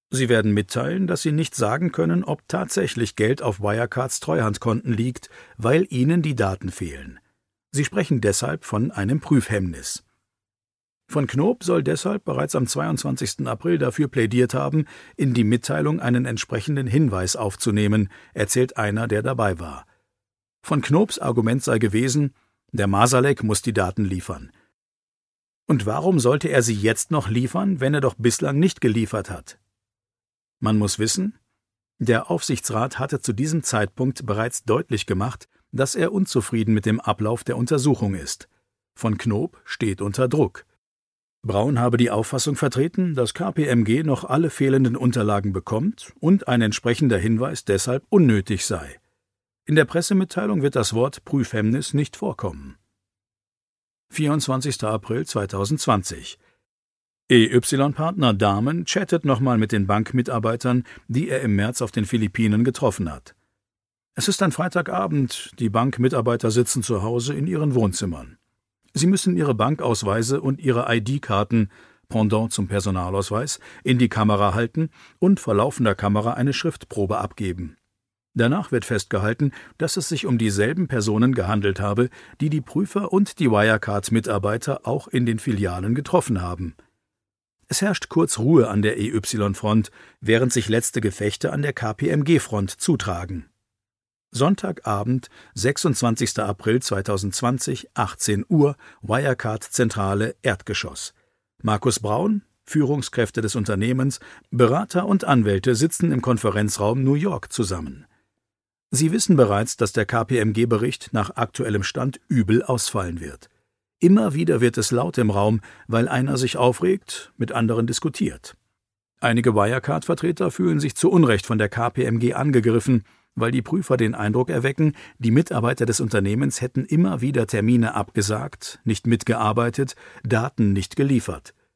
Sie werden mitteilen, dass Sie nicht sagen können, ob tatsächlich Geld auf Wirecards Treuhandkonten liegt, weil Ihnen die Daten fehlen. Sie sprechen deshalb von einem Prüfhemmnis. Von Knoop soll deshalb bereits am 22. April dafür plädiert haben, in die Mitteilung einen entsprechenden Hinweis aufzunehmen, erzählt einer, der dabei war. Von Knoops Argument sei gewesen, der Masalek muss die Daten liefern. Und warum sollte er sie jetzt noch liefern, wenn er doch bislang nicht geliefert hat? Man muss wissen, der Aufsichtsrat hatte zu diesem Zeitpunkt bereits deutlich gemacht, dass er unzufrieden mit dem Ablauf der Untersuchung ist. Von Knoop steht unter Druck. Braun habe die Auffassung vertreten, dass KPMG noch alle fehlenden Unterlagen bekommt und ein entsprechender Hinweis deshalb unnötig sei. In der Pressemitteilung wird das Wort Prüfhemmnis nicht vorkommen. 24. April 2020. EY-Partner Dahmen chattet nochmal mit den Bankmitarbeitern, die er im März auf den Philippinen getroffen hat. Es ist ein Freitagabend, die Bankmitarbeiter sitzen zu Hause in ihren Wohnzimmern. Sie müssen ihre Bankausweise und ihre ID-Karten, Pendant zum Personalausweis, in die Kamera halten und vor laufender Kamera eine Schriftprobe abgeben. Danach wird festgehalten, dass es sich um dieselben Personen gehandelt habe, die die Prüfer und die Wirecard-Mitarbeiter auch in den Filialen getroffen haben. Es herrscht kurz Ruhe an der EY-Front, während sich letzte Gefechte an der KPMG-Front zutragen. Sonntagabend, 26. April 2020, 18 Uhr, Wirecard-Zentrale, Erdgeschoss. Markus Braun, Führungskräfte des Unternehmens, Berater und Anwälte sitzen im Konferenzraum New York zusammen. Sie wissen bereits, dass der KPMG-Bericht nach aktuellem Stand übel ausfallen wird. Immer wieder wird es laut im Raum, weil einer sich aufregt, mit anderen diskutiert. Einige Wirecard-Vertreter fühlen sich zu Unrecht von der KPMG angegriffen, weil die Prüfer den Eindruck erwecken, die Mitarbeiter des Unternehmens hätten immer wieder Termine abgesagt, nicht mitgearbeitet, Daten nicht geliefert.